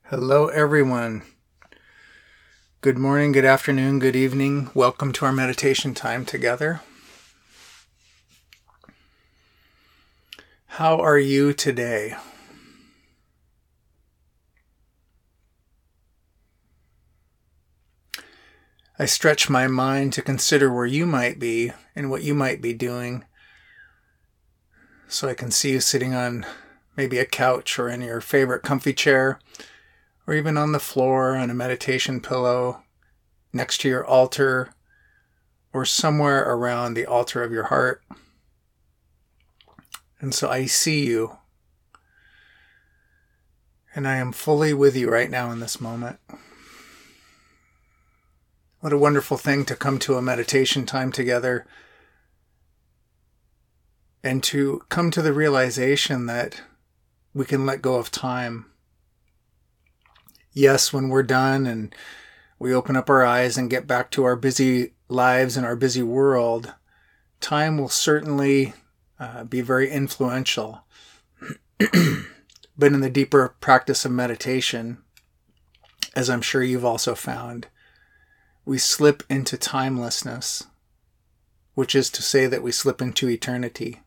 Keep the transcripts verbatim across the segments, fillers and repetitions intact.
Hello, everyone. Good morning, good afternoon, good evening. Welcome to our meditation time together. How are you today? I stretch my mind to consider where you might be and what you might be doing, so I can see you sitting on maybe a couch or in your favorite comfy chair, or even on the floor on a meditation pillow, next to your altar, or somewhere around the altar of your heart. And so I see you, and I am fully with you right now in this moment. What a wonderful thing to come to a meditation time together and to come to the realization that we can let go of time. Yes, when we're done and we open up our eyes and get back to our busy lives and our busy world, time will certainly uh, be very influential. But in the deeper practice of meditation, as I'm sure you've also found, we slip into timelessness, which is to say that we slip into eternity.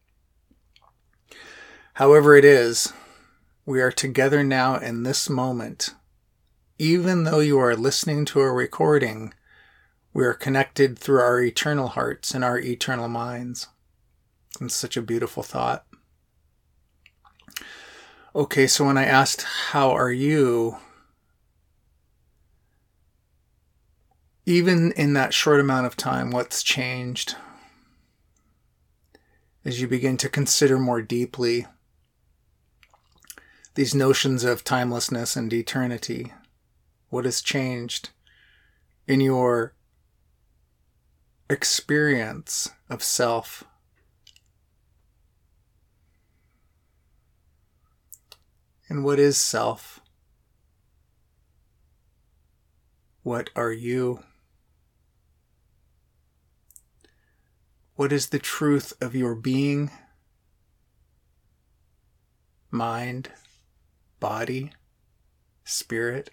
However it is, we are together now in this moment. Even though you are listening to a recording, we are connected through our eternal hearts and our eternal minds. It's such a beautiful thought. Okay, so when I asked, how are you? Even in that short amount of time, what's changed? As you begin to consider more deeply these notions of timelessness and eternity, what has changed in your experience of self? And what is self? What are you? What is the truth of your being, mind, body, spirit?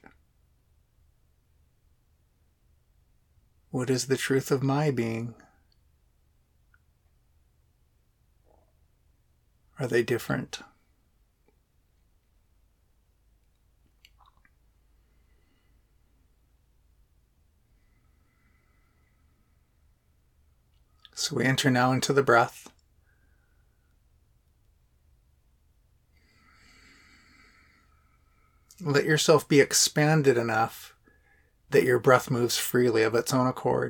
What is the truth of my being? Are they different? So we enter now into the breath. Let yourself be expanded enough that your breath moves freely of its own accord.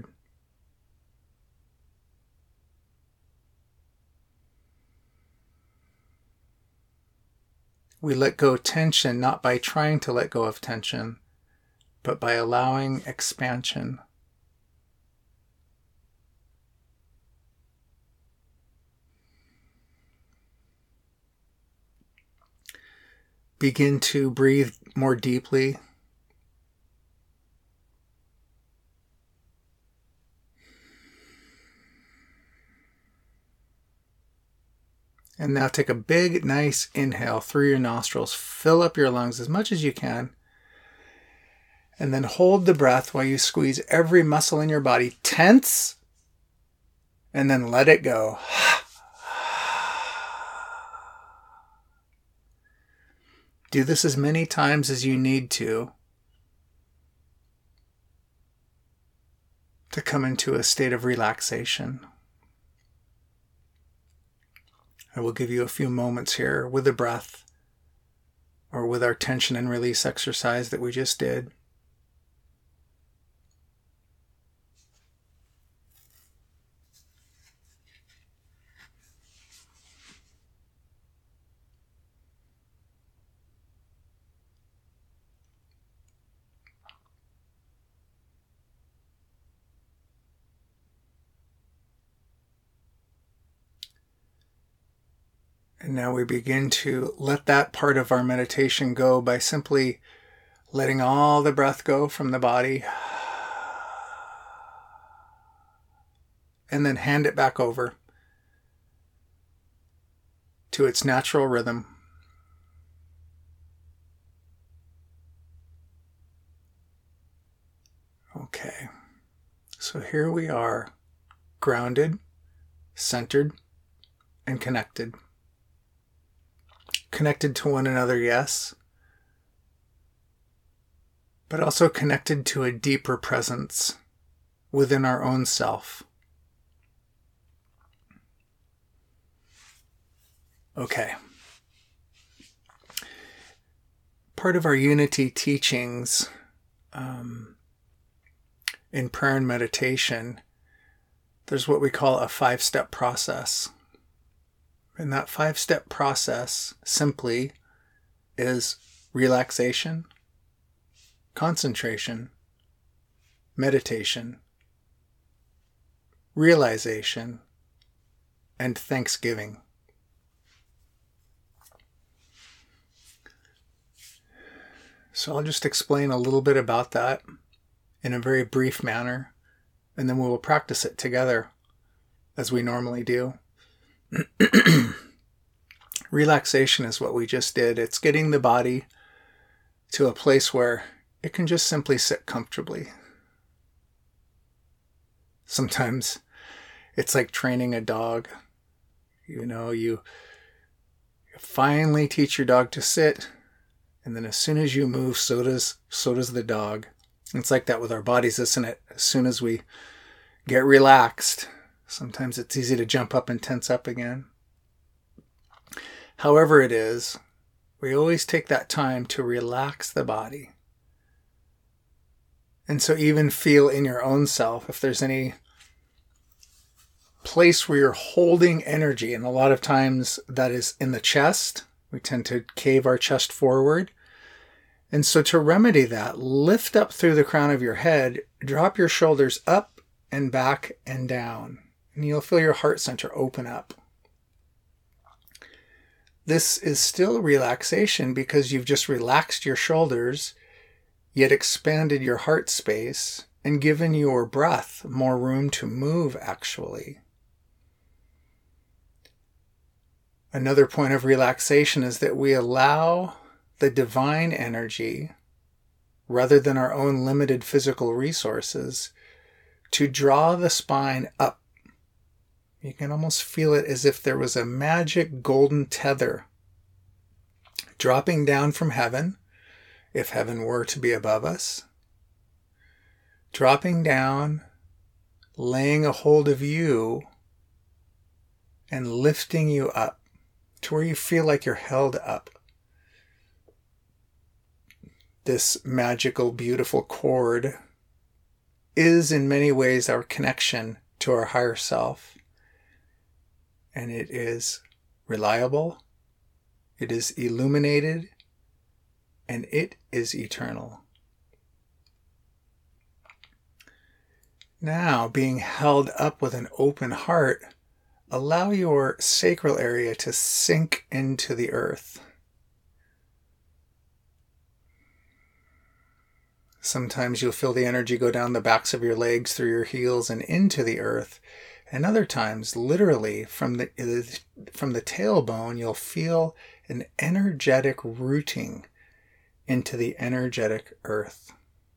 We let go of tension not by trying to let go of tension, but by allowing expansion. Begin to breathe more deeply. And now take a big, nice inhale through your nostrils. Fill up your lungs as much as you can. And then hold the breath while you squeeze every muscle in your body. Tense. And then let it go. Do this as many times as you need to to come into a state of relaxation. I will give you a few moments here with the breath or with our tension and release exercise that we just did. And now we begin to let that part of our meditation go by simply letting all the breath go from the body. And then hand it back over to its natural rhythm. Okay. So here we are, grounded, centered, and connected. Connected to one another, yes, but also connected to a deeper presence within our own self. Okay. Part of our unity teachings um, in prayer and meditation, there's what we call a five-step process. And that five-step process simply is relaxation, concentration, meditation, realization, and thanksgiving. So I'll just explain a little bit about that in a very brief manner, and then we will practice it together as we normally do. Relaxation is what we just did. It's getting the body to a place where it can just simply sit comfortably. Sometimes it's like training a dog. You know, you finally teach your dog to sit, and then as soon as you move, so does so does the dog. It's like that with our bodies, isn't it? As soon as we get relaxed, sometimes it's easy to jump up and tense up again. However it is, we always take that time to relax the body. And so even feel in your own self if there's any place where you're holding energy, and a lot of times that is in the chest. We tend to cave our chest forward. And so to remedy that, lift up through the crown of your head, drop your shoulders up and back and down, and you'll feel your heart center open up. This is still relaxation because you've just relaxed your shoulders, yet expanded your heart space and given your breath more room to move actually. Another point of relaxation is that we allow the divine energy, rather than our own limited physical resources, to draw the spine up. You can almost feel it as if there was a magic golden tether dropping down from heaven, if heaven were to be above us, dropping down, laying a hold of you, and lifting you up to where you feel like you're held up. This magical, beautiful cord is in many ways our connection to our higher self. And it is reliable, it is illuminated, and it is eternal. Now, being held up with an open heart, allow your sacral area to sink into the earth. Sometimes you'll feel the energy go down the backs of your legs, through your heels, and into the earth. And other times, literally, from the from the tailbone, you'll feel an energetic rooting into the energetic earth.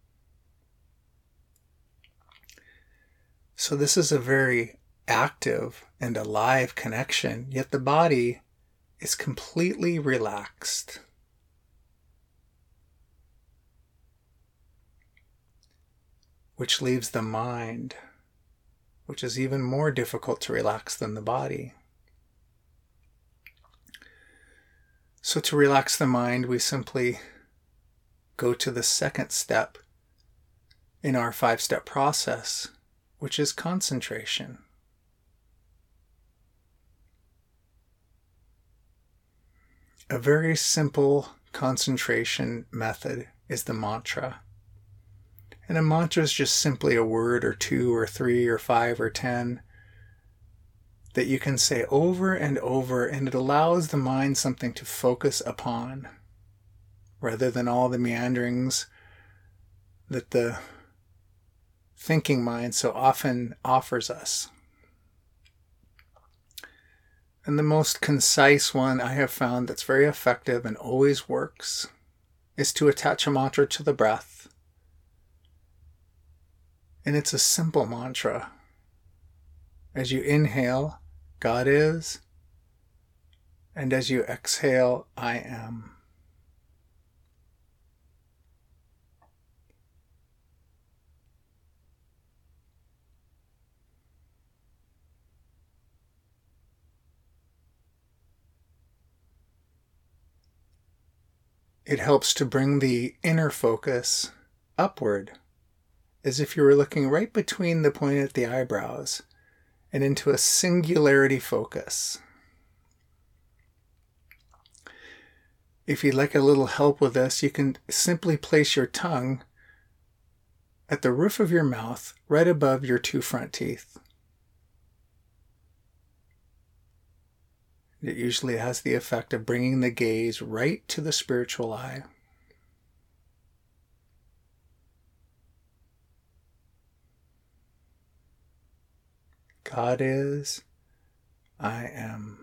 So this is a very active and alive connection, yet the body is completely relaxed. Which leaves the mind, which is even more difficult to relax than the body. So to relax the mind, we simply go to the second step in our five-step process, which is concentration. A very simple concentration method is the mantra. And a mantra is just simply a word or two or three or five or ten that you can say over and over, and it allows the mind something to focus upon rather than all the meanderings that the thinking mind so often offers us. And the most concise one I have found that's very effective and always works is to attach a mantra to the breath. And it's a simple mantra. As you inhale, God is. And as you exhale, I am. It helps to bring the inner focus upward, as if you were looking right between the point at the eyebrows and into a singularity focus. If you'd like a little help with this, you can simply place your tongue at the roof of your mouth, right above your two front teeth. It usually has the effect of bringing the gaze right to the spiritual eye. God is, I am.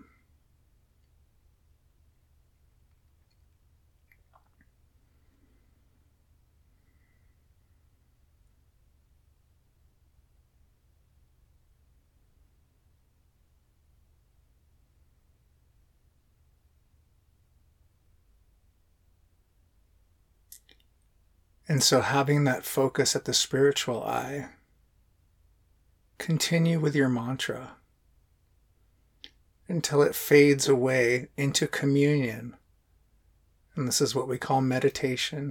And so having that focus at the spiritual eye, continue with your mantra until it fades away into communion. And this is what we call meditation.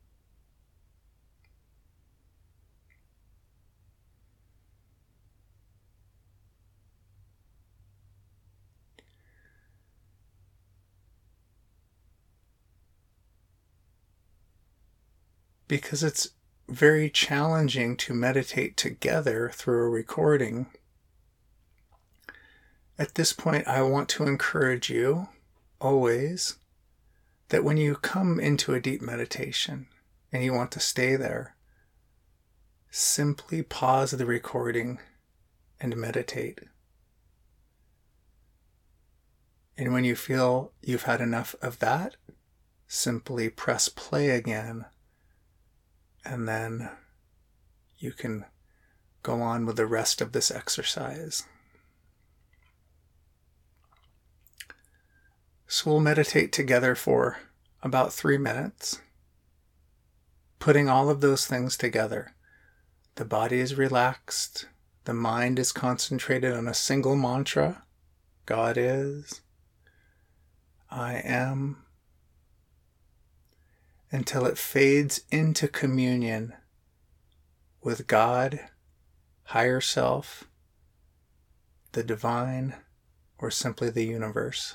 Because it's very challenging to meditate together through a recording. At this point, I want to encourage you, always, that when you come into a deep meditation and you want to stay there, simply pause the recording and meditate. And when you feel you've had enough of that, simply press play again, and then you can go on with the rest of this exercise. So we'll meditate together for about three minutes, putting all of those things together. The body is relaxed. The mind is concentrated on a single mantra. God is. I am. Until it fades into communion with God, higher self, the divine, or simply the universe.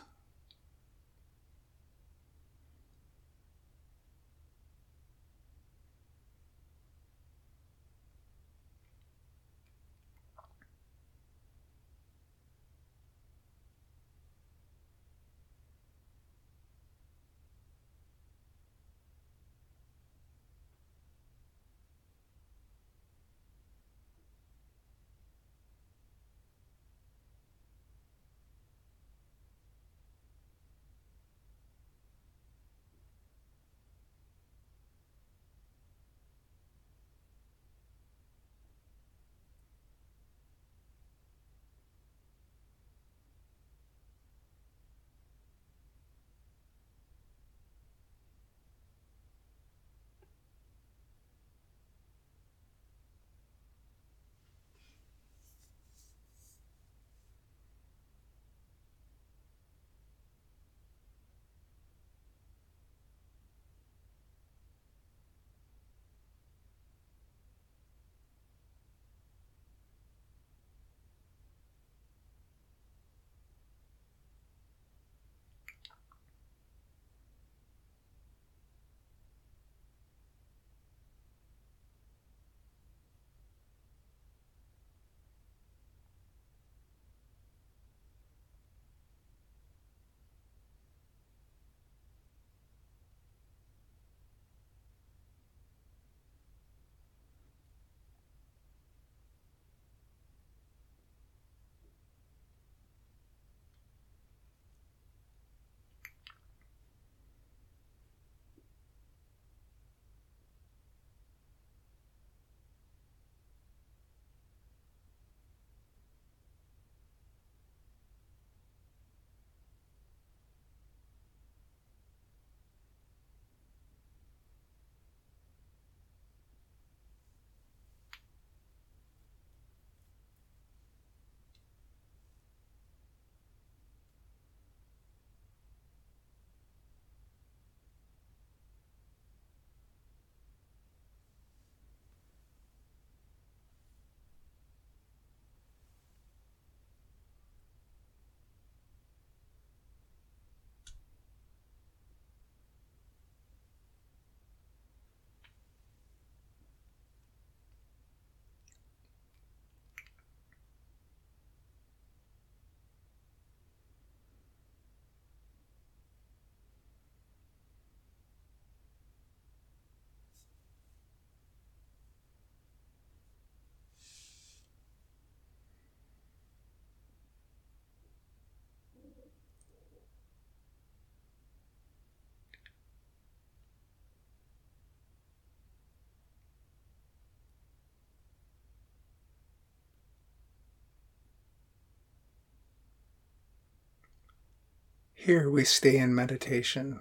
Here we stay in meditation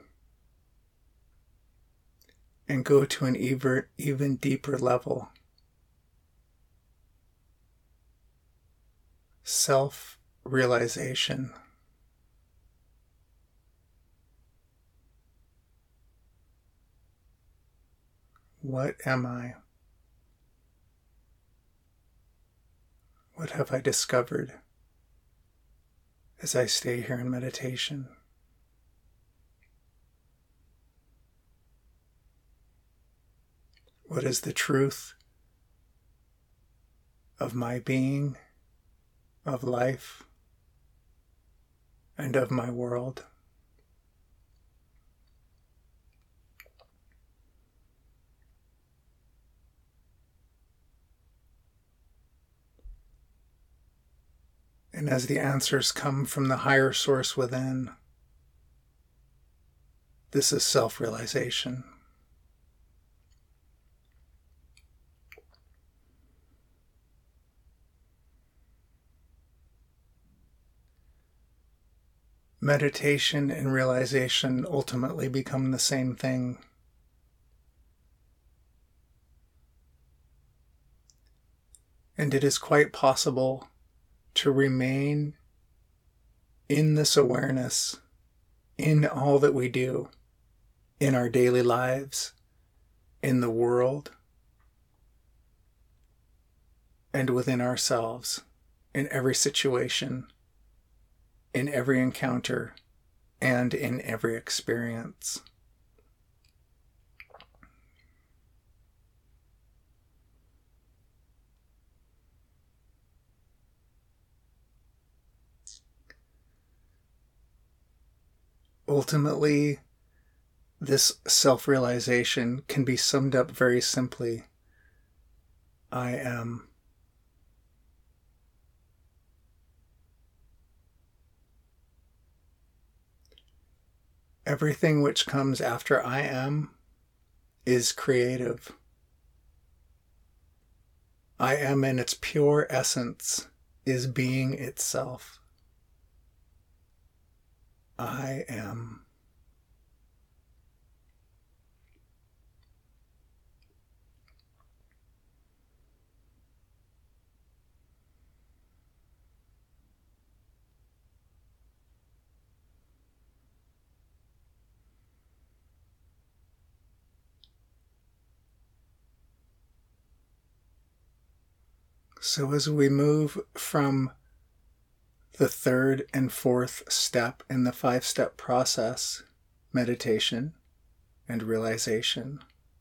and go to an even, even deeper level. Self-realization. What am I? What have I discovered as I stay here in meditation? What is the truth of my being, of life, and of my world? And as the answers come from the higher source within, this is self-realization. Meditation and realization ultimately become the same thing. And it is quite possible to remain in this awareness, in all that we do, in our daily lives, in the world, and within ourselves, in every situation, in every encounter, and in every experience. Ultimately, this self-realization can be summed up very simply. I am. Everything which comes after I am is creative. I am in its pure essence is being itself. I am. So as we move from the third and fourth step in the five-step process, meditation and realization,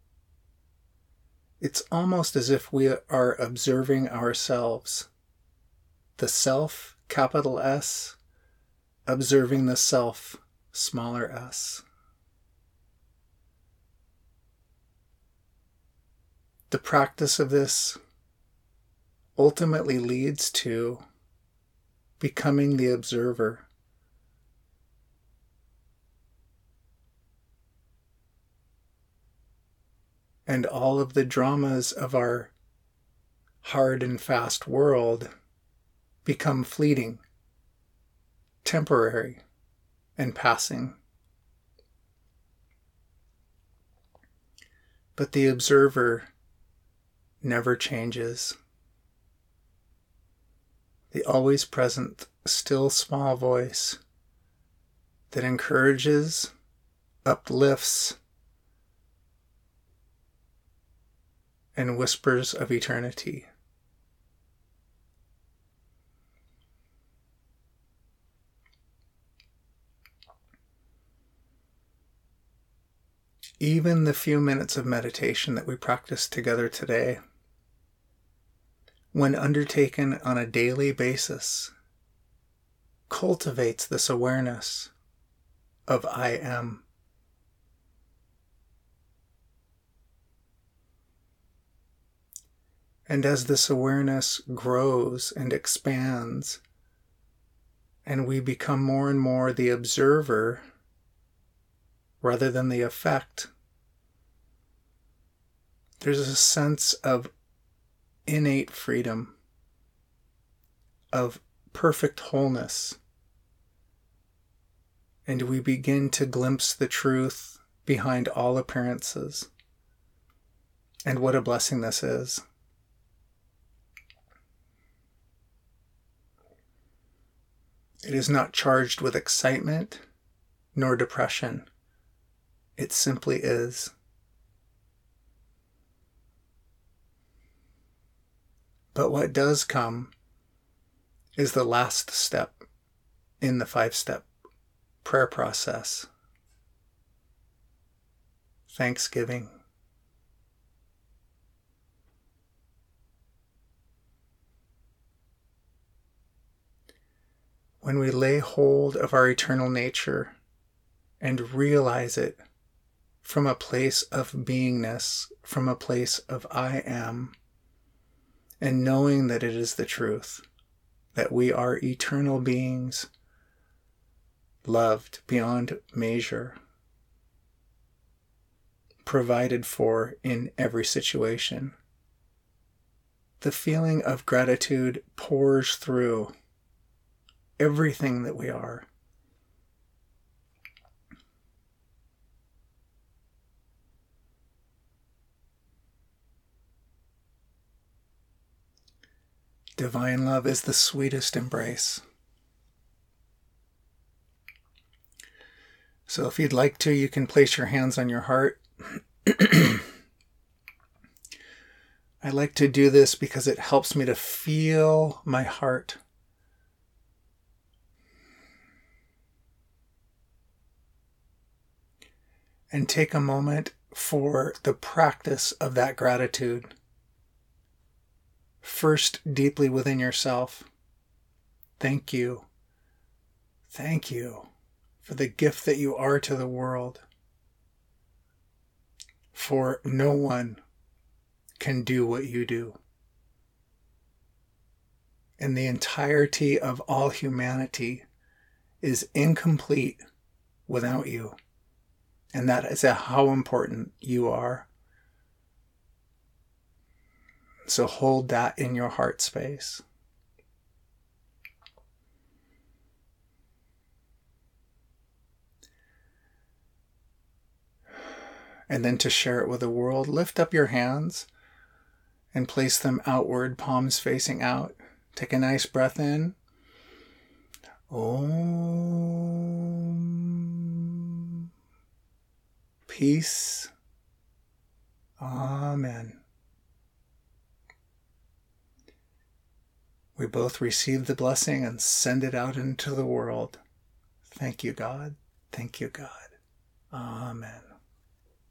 it's almost as if we are observing ourselves, the self, capital S, observing the self, smaller s. The practice of this ultimately leads to becoming the observer. And all of the dramas of our hard and fast world become fleeting, temporary, and passing. But the observer never changes. The always present, still small voice that encourages, uplifts, and whispers of eternity. Even the few minutes of meditation that we practice together today, when undertaken on a daily basis, cultivates this awareness of I am. And as this awareness grows and expands, and we become more and more the observer rather than the effect, there's a sense of innate freedom, of perfect wholeness, and we begin to glimpse the truth behind all appearances. And what a blessing this is. It is not charged with excitement nor depression. It simply is. But what does come is the last step in the five-step prayer process. Thanksgiving. When we lay hold of our eternal nature and realize it from a place of beingness, from a place of I am, and knowing that it is the truth, that we are eternal beings, loved beyond measure, provided for in every situation. The feeling of gratitude pours through everything that we are. Divine love is the sweetest embrace. So if you'd like to, you can place your hands on your heart. I like to do this because it helps me to feel my heart. And take a moment for the practice of that gratitude. First, deeply within yourself. Thank you. Thank you for the gift that you are to the world. For no one can do what you do. And the entirety of all humanity is incomplete without you. And that is how important you are. So hold that in your heart space. And then to share it with the world, lift up your hands and place them outward, palms facing out. Take a nice breath in. Om. Peace. Amen. We both receive the blessing and send it out into the world. Thank you, God. Thank you, God. Amen.